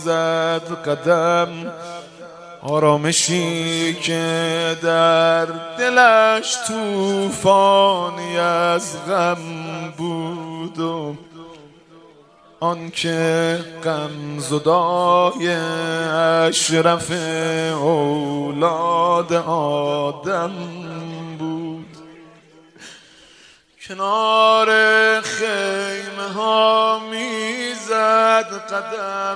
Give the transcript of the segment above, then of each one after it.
میزد قدم، آرامشی که در دلش طوفانی از غم بود و آن که غم زدای اشرف اولاد آدم بود. کنار خیمه ها میزد قدم،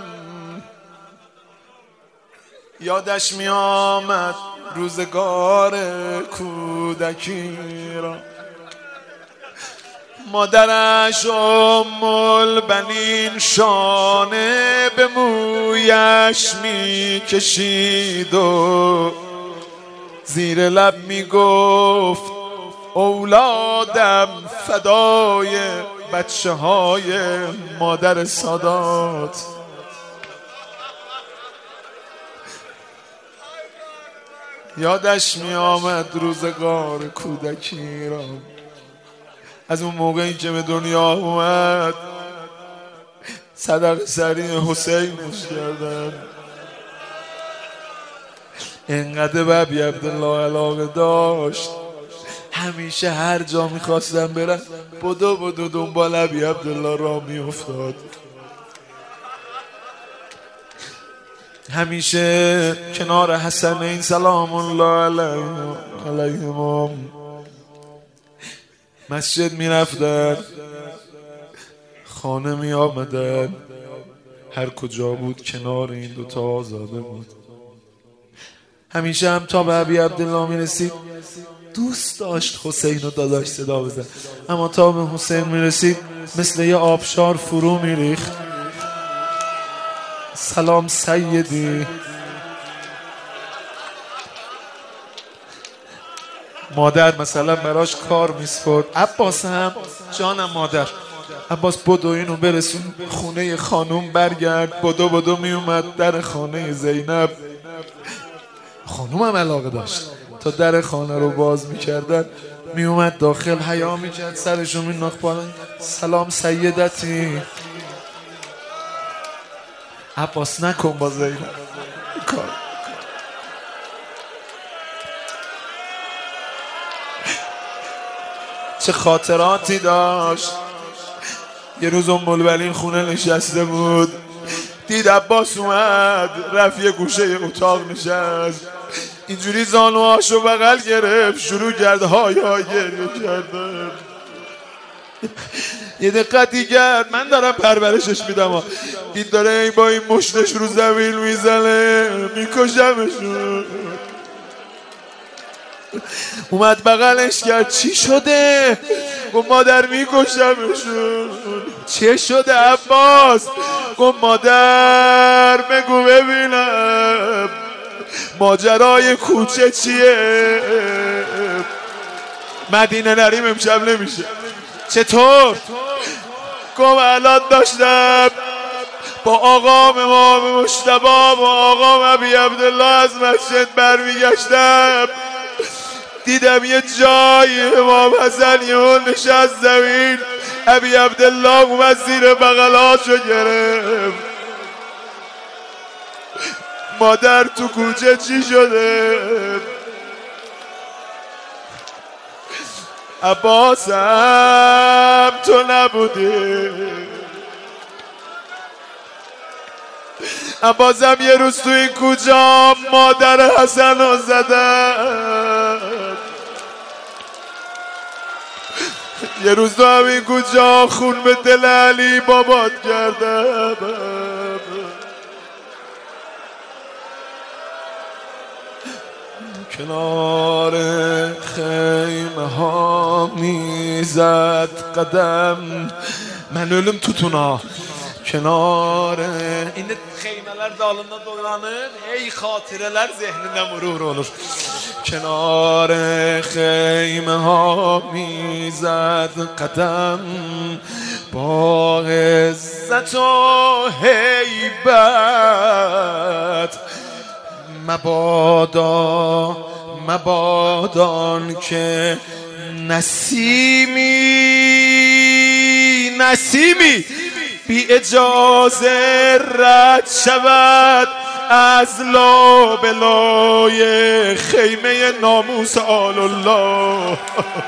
یادش می آمد روزگار کودکی را. مادرش ام البنین شانه به مویش می کشید و زیر لب می گفت اولادم فدای بچه های مادر سادات. یادش می آمد روزگار کودکی را، از اون موقعی که به دنیا اومد صدق سری حسینش کردن. اینقدر به ابی عبدالله علاقه داشت، همیشه هر جا میخواستم برم بدو دنبال ابی عبدالله را میافتاد. همیشه کنار حسنین سلام الله علیهم مسجد می رفتن، خانه می آمدن، هر کجا بود کنار این دوتا آزاده بود. همیشه هم تا به ابی عبدالله می رسید دوست داشت حسین و داداش صدا بزن، اما تا به حسین می رسید مثل یه آبشار فرو می ریخت. سلام سیدی. مادر مثلا براش کار میسپرد، عباس هم جانم مادر، عباس بدو اینو برسون خونه خانوم، برگرد. بدو میومد در خانه زینب. خانوم هم علاقه داشت، تا در خانه رو باز میکردن میومد داخل، حیا میکرد، سرشو میناخت بالا، سلام سیدتی. عباس نکن با زینب کار. چه خاطراتی داشت. یه روز ام البنین خونه نشسته بود، دید عباس اومد، رفت یه گوشه اتاق نشست، اینجوری زانوهاشو بغل گرفت، شروع کرد های گریه کردن. یه دقیقی کرد، من دارم پرورشش میدم، دید داره این با این مشتش رو زمین میزنه، میکشمشون. اومد بغلش کرد، چی شده؟ گفت مادر میکشمشون. چه شده عباس؟ گفت مادر بگو ببینم ماجرای کوچه چیه؟ مدینه نریم امشب نمیشه. چطور؟ گفت الان داشتم با آقام امام مجتبی و آقام ابی عبدالله از مسجد برمیگشتم، دیدم یه جای امام حسن یهو نشست زمین، ابی عبدالله اومد زیر بغلاشو گرفت. مادر تو کوچه چی شده؟ عباسم تو نبودی. عباسم یه روز تو این کوچه مادر حسن رو زدن، یه روز تو همین کوچه خون به دل علی بابات کردم. کنار خیمه ها میزد قدم، منولم توتونا کنار این خیmeler dalında dolanır, ey xatirələr zehninə murur olur. کنار خیمه ها میزد قدم، با عزت و هیبت، مبادان که نسیمی بی اجازه رد شود از لابلای خیمه ناموس آل الله.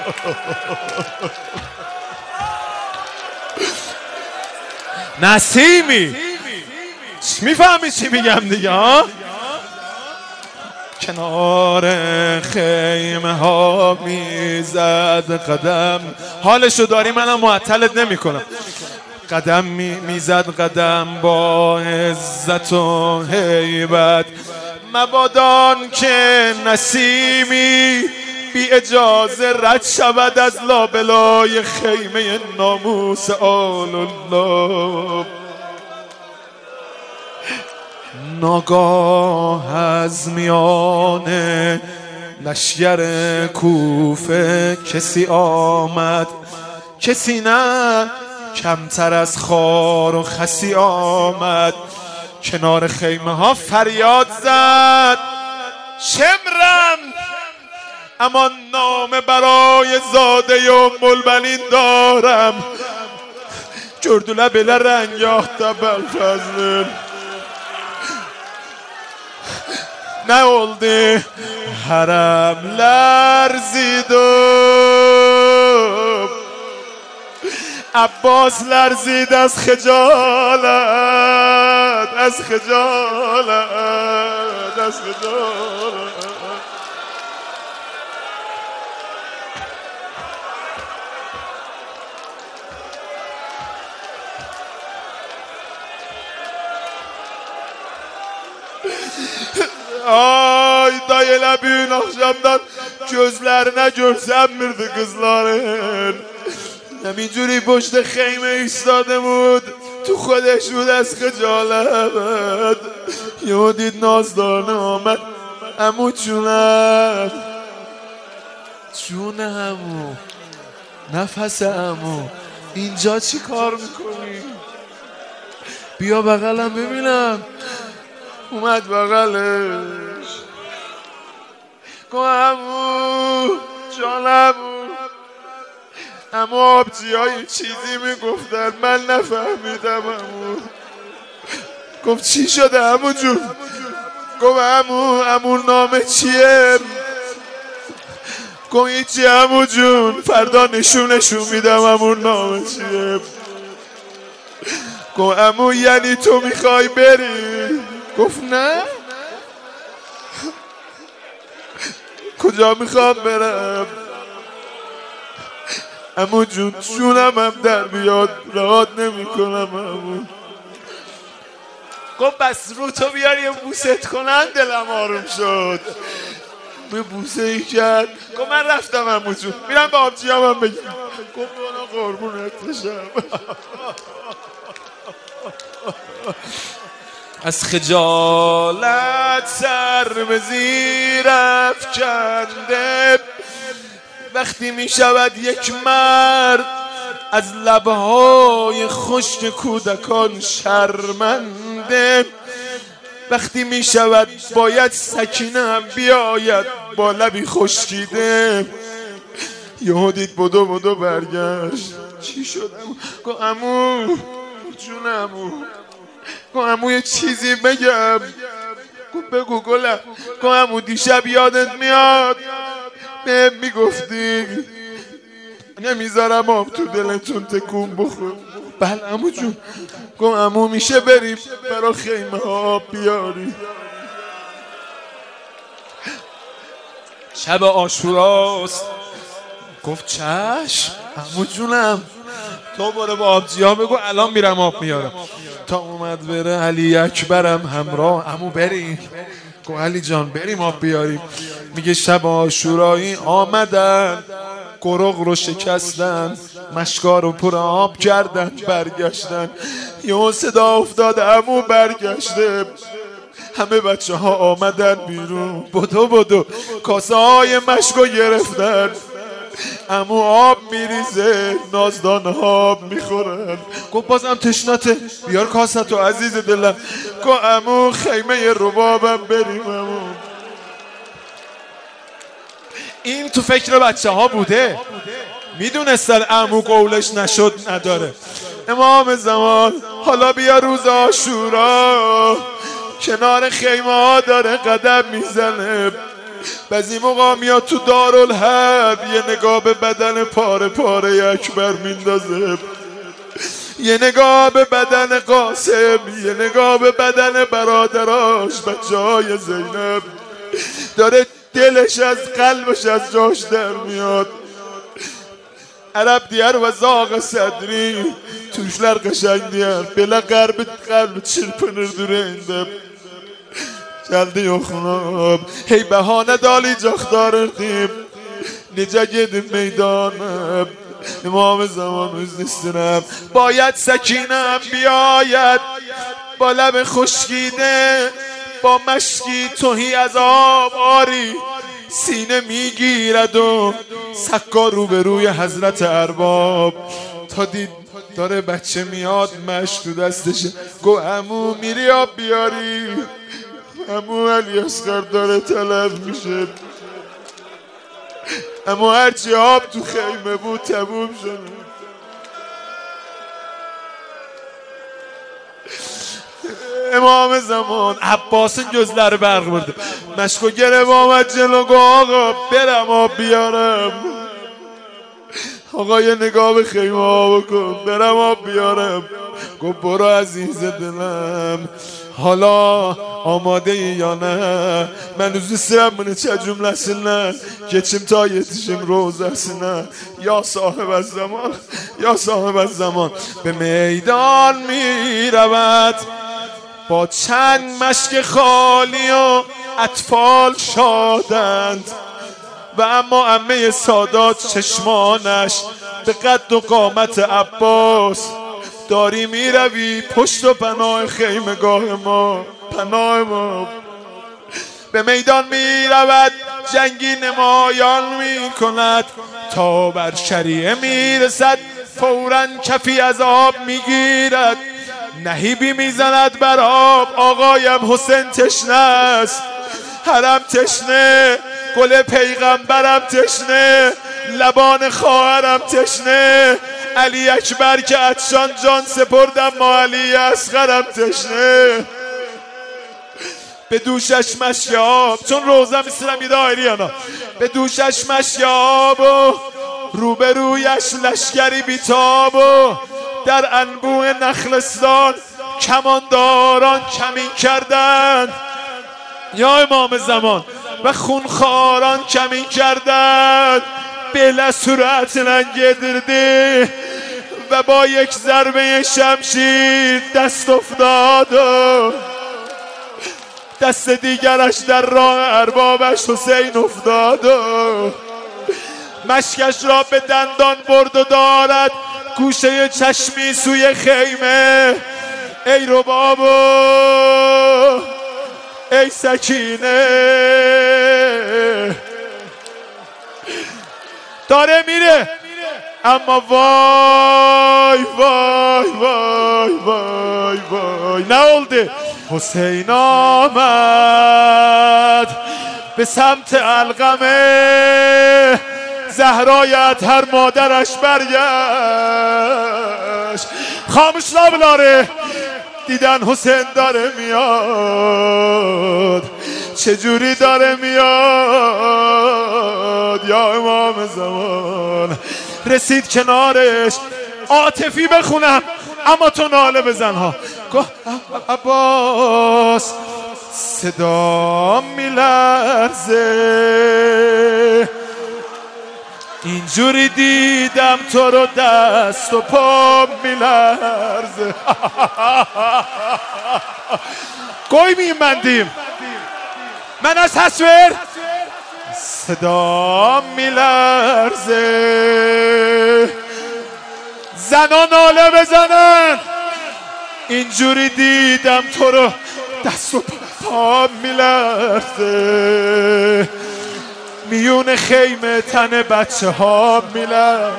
نسیمی میفهمی چی میگم دیگه ها؟ کنار خیمه ها میزد قدم، حالشو داری منم معطلت نمی کنم. قدم میزد قدم با عزت و هیبت، مبادان که نسیمی بی اجازه رد شود از لابلای خیمه ناموس آل الله. ناگاه از میان لشگر کوفه کسی آمد، کسی نه کمتر از خار و خسی آمد. کنار خیمه ها فریاد زد شمرم، اما نامه برای زاده ام البنین دارم. جردوله بله رنگ یاخته بالفضل ne oldu haramlar zidum Abbas لرزید از خجالت، از خجالت، از خجالت. Ay dayıla büyün akşamdan gözlerine görsenmirdi kızların. همینجوری پشت خیمه ایستاده بود، تو خودش بود از خجالت. یهو دید نازدانه آمد، عمو جونم، جون عمو، نفس عمو، اینجا چی کار میکنی؟ بیا بغلم ببینم. اومد بغلش، گو عمو جان عمو. اما آبجی های چیزی میگفتن من نفهمیدم. عمو گفت چی شده عمو جون؟ گفت عمو نامه چیه؟ گفت هیچی عمو جون، فردا نشونشون میدم عمو نامه چیه. گفت عمو یعنی تو میخوای بری؟ گفت نه. کجا میخوام برم؟ عمو جون جونم هم در بیاد رهات نمی کنم عمو. گفت بس رو تو بیار یه بوست کنن دلم آروم شد. به بوسه ای کرد. گفت من رفتم عمو جون، میرم به آبجی هم بگیم. گفت بانا قربونت بشم. از خجالت سر به زیر افکنده، وقتی می شود یک مرد از لبهای خشک کودکان شرمنده، وقتی می شود باید سکینه هم بیاید با لبی خشکیده. یهو دید بدو برگشت. چی شد عمو؟ گفت عمو جون عمو، گفت عمو یه چیزی بگم. گفت بگو گلم. گفت عمو دیشب یادت میاد بهم میگفتی نمیذارم آب تو دلتون تکون بخور. بله عمو جون. گفت عمو میشه بریم برا خیمه ها آب بیاری؟ شب عاشوراست. گفت چشم عمو جونم، تو برو با آبجی ها بگو الان میرم آب میارم. تا اومد بره علی اکبرم همراه. عمو بریم. گفت علی جان بریم آب بیاریم. میگه شب عاشورایی آمدن، گرگ رو شکستن، مشکا رو پر آب کردن، برگشتن. یه صدا افتاد عمو برگشته. همه بچه ها آمدن بیرون، بدو کاسه های مشکو گرفتن. عمو آب میریزه، نازدانه آب میخورن. گفت بازم تشنته، بیار کاستو عزیز دلم. گفت عمو خیمه ربابم بریم عمو. این تو فکر بچه ها بوده، میدونستن عمو قولش نشد نداره. امام زمان حالا بیا روز عاشورا، کنار خیمه ها داره قدم میزنه. بعضی موقع میاد تو دارالحرب یه نگاه به بدن پاره پاره اکبر میندازه، یه نگاه به بدن قاسم، یه نگاه به بدن برادراش بچه های زینب. داره دلش از قلبش از جاش در میاد. عرب دیار و zağ صدری Türkler قشنگ diyar belə قلب çırpınır ürəyində. Gəldi yoxunub hey bəhanə dalayacaq darırdım necə gedim meydana. امام زمان üzrüstünəm باید سکینم بیاید با لب خشکیده با مشکی توهی از آب آری سینه میگیرد و سکا روبروی حضرت ارباب تا دید داره بچه میاد مشک تو دستشه. گو عمو میری آب بیاری؟ عمو علی اصغر داره طلب میشه. اما هرچی آب تو خیمه بود تموم شد. امام زمان عباس'ın gözleri برق vurdu. مشکو گرفت آمد جلو گو آقا برم آب بیارم. آقا یه نگاه به خیمه ها بکن برم آب بیارم. گو برو عزیز دلم حالا آماده یا نه؟ من üzülürəm bunu çə cümləsindən geçim ta yetişim روزəsindən. یا صاحب الزمان یا صاحب الزمان به میدان می رود با چند مشک خالی و اطفال شادند و اما عمه سادات چشمانش به قد و قامت عباس داری می روی پشت و پناه خیمگاه ما پناه ما. به میدان می رود جنگی نمایان می کند تا بر شریعه می رسد فوراً کفی از آب می گیرد نهیبی می زند بر آب. آقایم حسین تشنه است حرم تشنه گل پیغمبرم تشنه لبان خواهرم تشنه علی اکبر که عطشان جان سپردم ما علی اصغرم تشنه. به دوشش مشیاب چون روزه میسیرم یه دایری انا به دوشش مشیاب و روبرویش لشکری بیتاب و در انبوه نخلستان کمانداران کمین کردند یا امام زمان و خونخواران کمین کردند. بله صورت نگدرده و با یک ضربه شمشیر دست افتاد و دست دیگرش در راه اربابش حسین افتاد و مشکش را به دندان برد و دارد گوشه چشمی سوی خیمه. ای ربابو ای سکینه داره میره اما وای وای وای وای وای نه oldu. حسین آمد به سمت علقمه زهرایت هر مادرش برگشت. خاموش لابلاره دیدن حسین داره میاد چجوری داره میاد. یا امام زمان رسید کنارش عاطفی بخونم اما تو ناله بزن ها. عباس صدا میلرزه اینجوری دیدم تو رو دست و پا میلرزه. گوی میمندیم من از تصویر صدا میلرزه زنا ناله بزنن اینجوری دیدم تو رو دست و پا میلرزه میون خیمه تن بچه ها میلرزه.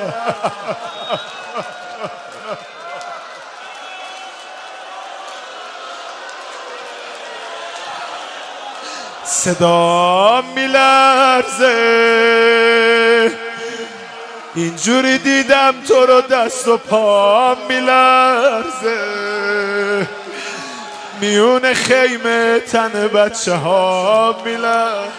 صدا میلرزه اینجوری دیدم تو رو دست و پا میلرزه میون خیمه تن بچه ها میلرزه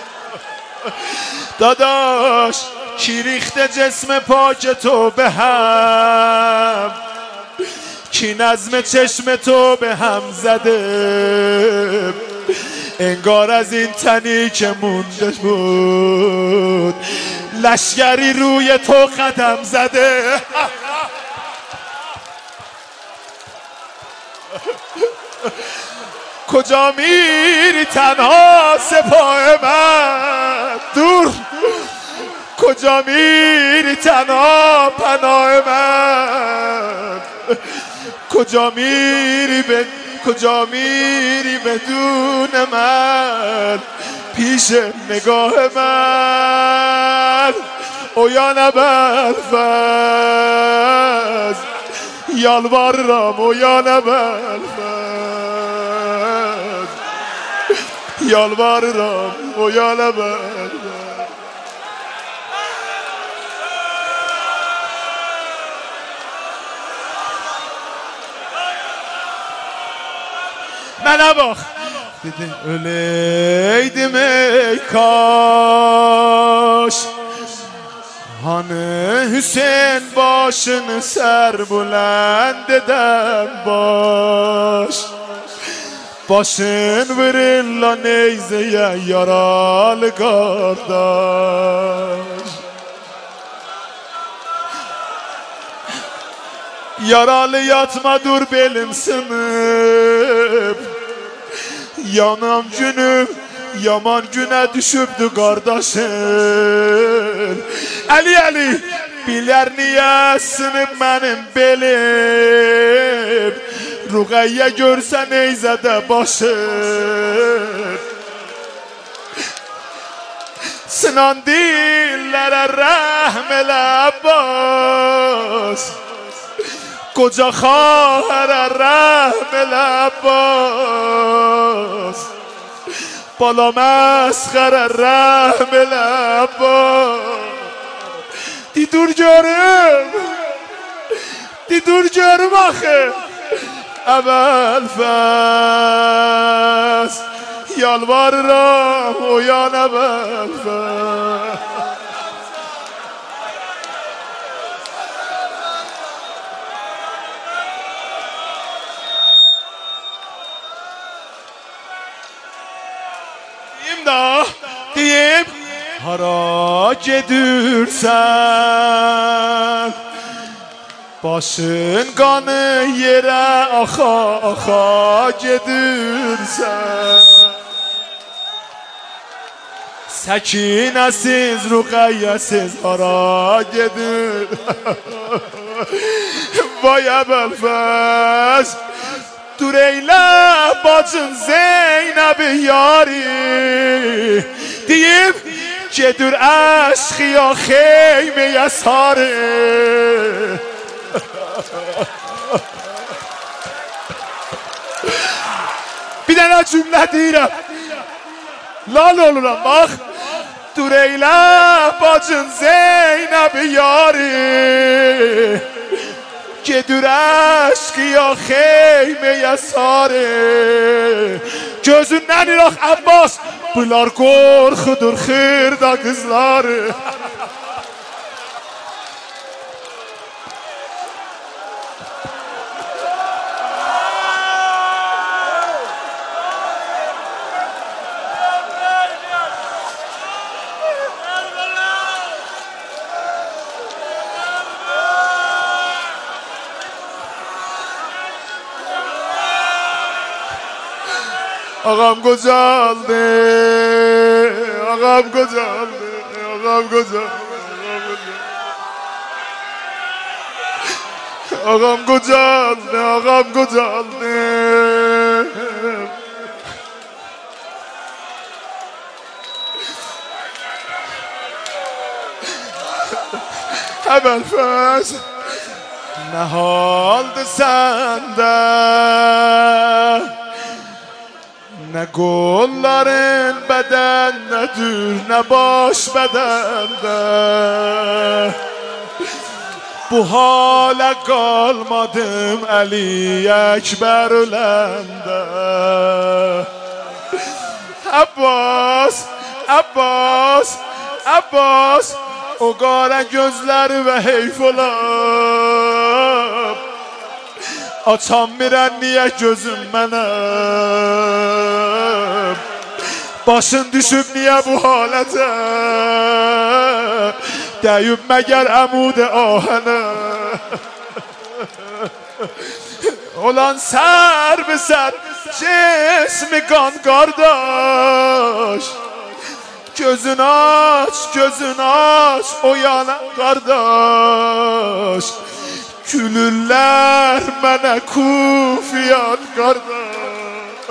داداش کی ریخته جسم پاک تو به هم کی نظم چشم تو به هم زده انگار از این تنی که مونده بود لشگری روی تو قدم زده کجا میری تنها سپاه من دور کجا میری تنها پناه من کجا میری بدون من پیش نگاه من اویان ابوالفضل یالوارم اویان ابوالفضل یالوارم اویان ابوالفضل من اباخ öleydim ey kaş Hani Hüseyin başını serbuland eden baş Başın vurilla neyzeye yaralı kardeş Yaralı yatma dur belim sınıp Yanam günüm yaman güne düşübdü kardeşim Ali biler niye sınıp benim belim Rugayye görsen eyzede başım Sınan dillere rahmele Abbas Koca khahara rahmel Abbas Bala meskhara rahmel Abbas Di dur görüm axı Abualfaz Yalvarıram uyan Abualfaz diyeyim hara gedirsen Başın kanı yere axa gedirsen Səkinəsiz, ruqayyəsiz hara gedir Vay Abualfaz Dur eyle bacın Zeynep yari Deyim gedir aşk ya xeymeye sarı Bir dənə cümlə deyirəm Lal oluram bax Dur eyle bacın Zeynep yari Gedir aşk ya xeymeye sarı Gözündən iraq Abbas Bunlar qorxudur xırda qızları Ağam gocaldı, ağam gocaldı, ağam gocaldı, ağam gocaldı, ağam gocaldı. Abualfaz, ne haldı sende? Ne kolların bedendedir, ne baş bedende bu hala qalmadım Ali Əkbər öləndə. Abbas, Abbas, Abbas, o qara gözləri və heyf olab, açam mirən niyə gözüm mənə, başın düşüb niyə bu halətə, dəyib məgər əmud ahənə. Olan sər bi sər cismi qan qardaş, gözün aç, gözün aç o yana qardaş, gülürlər mənə kufiyan qardaş.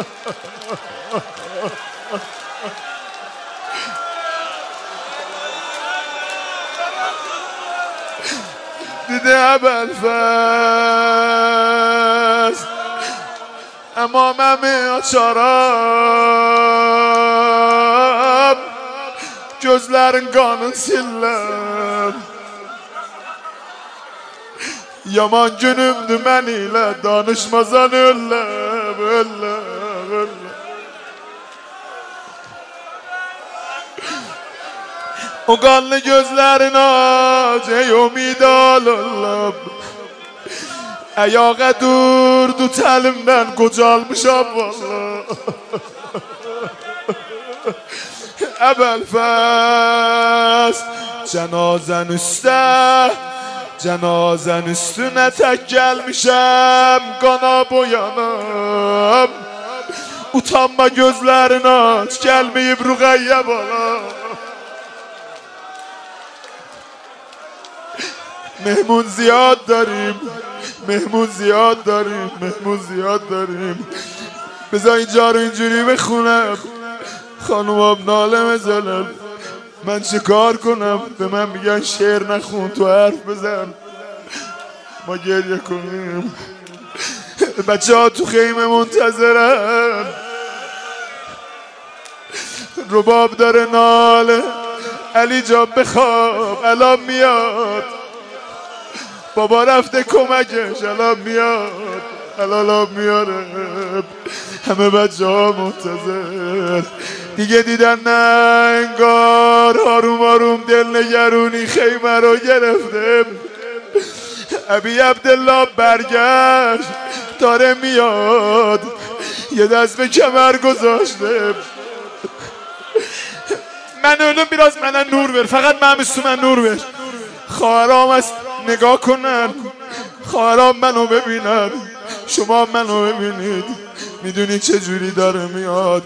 Dedi Əbəlfəz əmaməmi açaram, gözlərin qanın silləm, yaman günümdür mən ilə danışmazan ölləm, ölləm, ölləm. O qanlı gözlərin aç ey umid alırlam, əyağa durdu təlimdən qocalmışam valla. Əbəlfəz cənazən üstə, cənazən üstünə tək gəlmişəm, qana boyanam, utanma gözlərin aç, gəlməyib Ruqayyə bala. مهمون زیاد داریم، مهمون زیاد داریم، مهمون زیاد داریم. بذار اینجا رو اینجوری بخونم، خانومم ناله میزنن، من چه کار کنم؟ به من میگن شعر نخون تو حرف بزن، ما گریه کنیم. بچه ها تو خیمه منتظرن، رباب داره ناله، علی جا بخواب الان میاد، بابا رفته کمکش الان میاد، الان میاره. همه بچه ها منتظر دیگه دیدن نه انگار، آروم آروم دلنگرونی خیمه رو گرفته. ابی عبدالله برگشت داره میاد، یه دست به کمر گذاشته. من اونو biraz منن نور بر، فقط من تو من نور بر. خواهرام است نگاه کنن، خواهرام منو ببینن، شما منو ببینید، میدونی چه جوری داره میاد.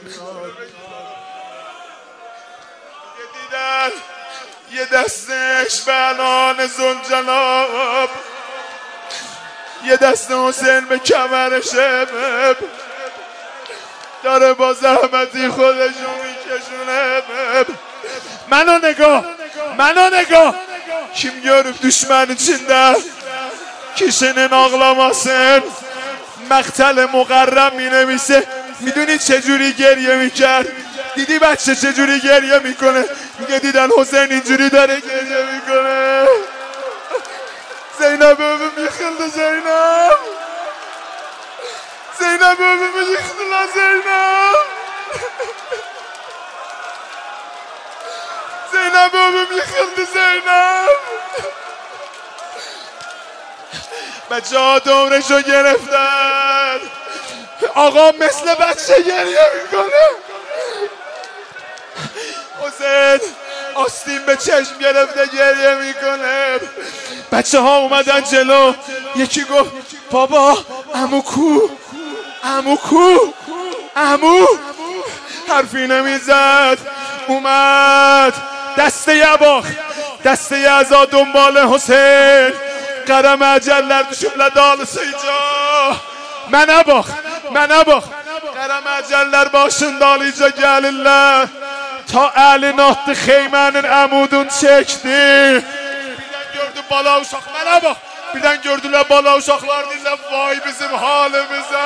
دیدن یه دستش به عنان زلجناب، یه دست حسین به کمر شبب، داره با زحمتی خودشو میکشونه. منو نگاه، منو نگاه. Kim görüp düşman içinde kişinin ağlamasın, مقتل مقرم می نمیسه. میدونی چجوری گریه میکرد؟ دیدی بچه چجوری گریه میکنه؟ میگه دیدن حسین اینجوری داره گریه میکنه. زینب بابم یخلده، زینب زینب بابم یخلده، زینب زینب بابم یخلده، زینب. بچه ها دورشو گرفتن، آقا مثل بچه گریه میکنه. حسین آستین به چشم گرفته گریه میکنه. بچه ها اومدن جلو، یکی گفت بابا عمو کو، عمو کو، عمو. حرفی نمیزد، اومد دسته یباخ، دسته یعزا دنبال حسین. قرم اجلlər düşüblər dalı sayca. Mənə bax, mənə bax. Qərəm əcəllər başın dalıca gəlirlər. Ta əlin atdı xeymənin əmudun çəkdi. Birdən gördü bala uşaq, mənə bax. Birdən gördülər bala uşaqlar deyirlər vay bizim halimizə.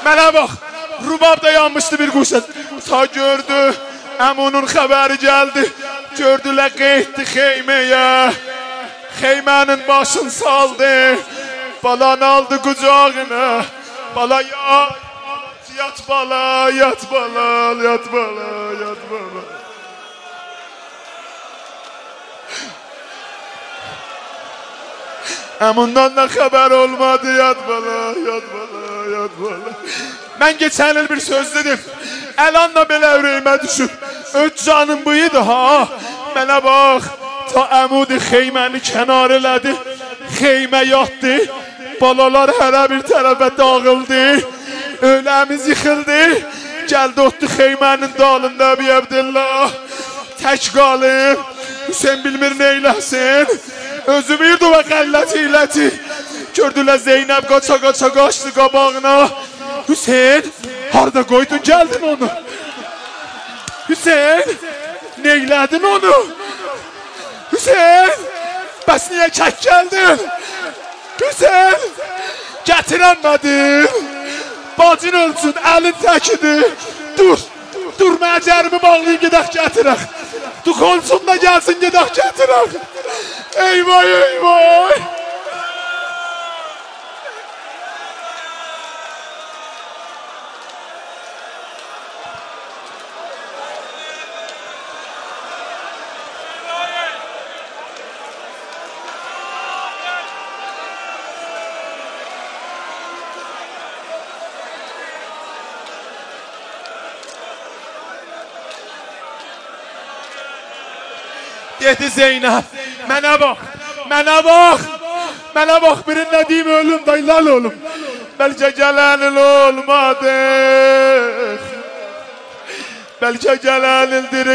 Mənə bax, rubab da yanmışdı bir quşa. Ta gördü, əmunun xəbəri gəldi. Gördülər qeyddi xeyməyə. Xeymənin başını saldı. Balanı aldı qucağına. Bala yat bala, yat bala, yat bala, yat bala. Əmundan da xəbər olmadı, yat bala, yat bala, yat bala. Mən geçən il bir söz dedim. Əlanla belə ürəyimə düşüb. Öt canım bu idi ha. Mənə bax, ta əmudi xeyməni kənar elədi. Xeymə yatdı. Balalar hərə bir tərəfə dağıldı. Öləmiz yıxıldı. Gəldi otdu xeymənin dalında Əbi Əbdillah. Tək qalıb. Hüseyin bilmir neyləsin. Özü bir duvə qəlləti iləti. Gördülər Zeynəb qaça-qaça qaçdı qabağına. Hüseyin, harada qoydun gəldin onu? Hüseyin, neylədin onu? Hüseyin, bəs niyə kək gəldin? Hüseyin, gətirənmədim. Bacın ölsün, əlin təkidir. Dur, məcərimi bağlayın, gedək gətirək. Du konsun da gəlsin, gedək gətirək. Eyvay, eyvay. Dedi Zeynəb, mənə bax, mənə bax, mənə bax, birin nə deyim ölüm, daylal oğlum. Bəlkə gələnil olmadık, bəlkə gələnil diri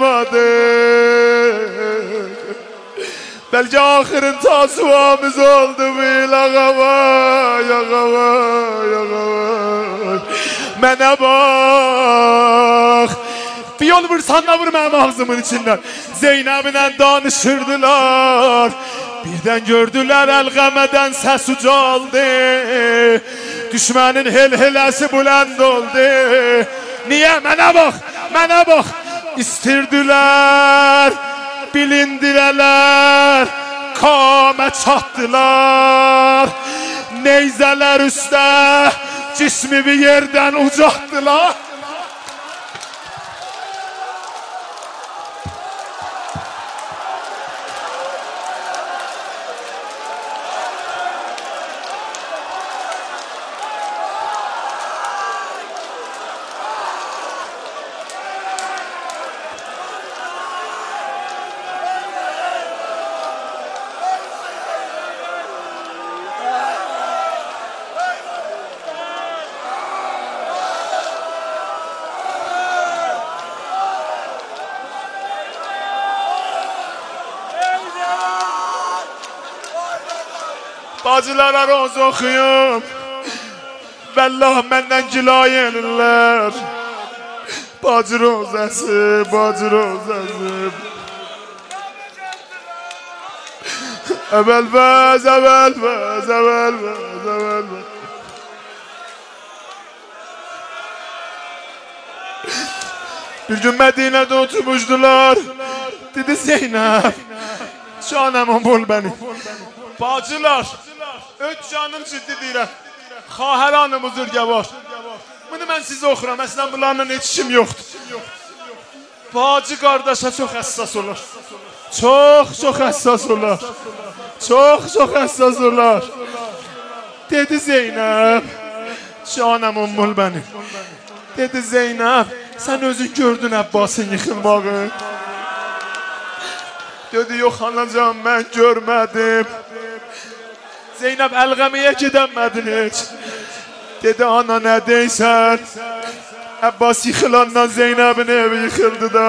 qalmadık, bəlkə axırın tasuvamız oldu bil ağavay, ağavay, ağavay. Mənə bax, bir yol vursan da vur mənim ağzımın içindən. Zeynəbinlə danışırdılar. Birdən gördülər Əlqəmədən səs ucaldı. Düşmənin hel-heləsi bulənd oldu. Niyə? Mənə bax, mənə bax. İstirdilər, bilindirələr, kamə çatdılar. Neyzələr üstə cismi bir yerdən ucatdılar. Bacılara roz oxuyum. Vəllah məndən gilayə elirlər. Bacı rozəsi, bacı rozəsi. Əvəlbəz, əvəlbəz, əvəlbəz, əvəlbəz. Bir gün Mədinədə oturmuşdular. Dedi Zeynəb, canımın bul bəni. Bacılar, öt canım ciddi deyirəm. Xahəranım uzurgə var. Bunu mən sizə oxuram, əslən bunlarla heç işim yoxdur. Bacı qardaşa çox həssas olur. Çox həssas olur. Çox həssas olur. Dedi Zeynəb, canım ummul bənim. Dedi Zeynəb, sən özün gördün Əbbasın yıxılmağı. Dedi, yox anacan, mən görmədim. Zeynəb Əlqəmiyə gedəmədin heç. Dedi, ana nə deysən? Əbbas yıxılandan Zeynəbin evi yıxıldı da.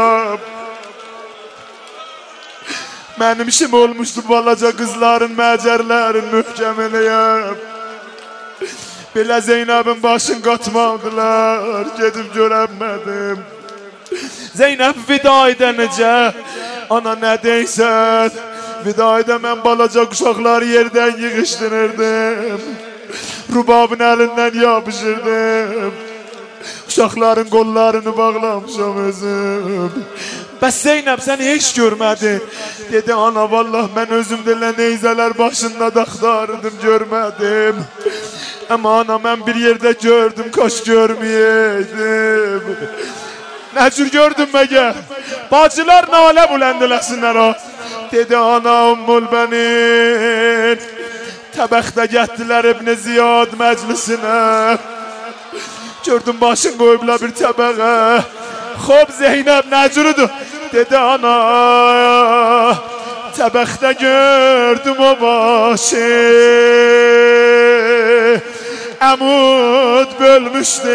Mənim işim olmuşdu balaca qızların, məcərlərin mühkəm eləyəm. Belə Zeynəbin başını qatmaqdılar, gedib görəmədim. Zeynəb vida edə necə? Ana nə deysən? Vidayda mən balaca quşaqları yerdən yığışdırırdım. rubabın elinden yapışırdım. Uşaqların qollarını bağlamışam özüm. Bəs Zeynəb səni heç görmədi. Dedi ana vallah mən özümdə neyzələr başında da axtardım görmədim. Ama ana mən bir yerdə gördüm kaş görməyəydim. Nə cür gördüm məgə? Bacılar nalə buləndələsinlər o. Dedi ana Ummul Bənin təbəxdə gətdilər İbn Ziyad məclisinə. Gördüm başın qoyubla bir təbəqə. Xob Zeynəb nə cürüdür? Dedi ana təbəxdə gördüm o başı. Əmud bölmüşdü.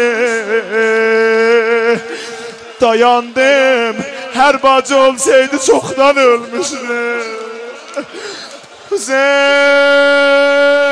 Dayandım. Hər bacı olsaydı çoxdan ölmüşdü. Hüseyin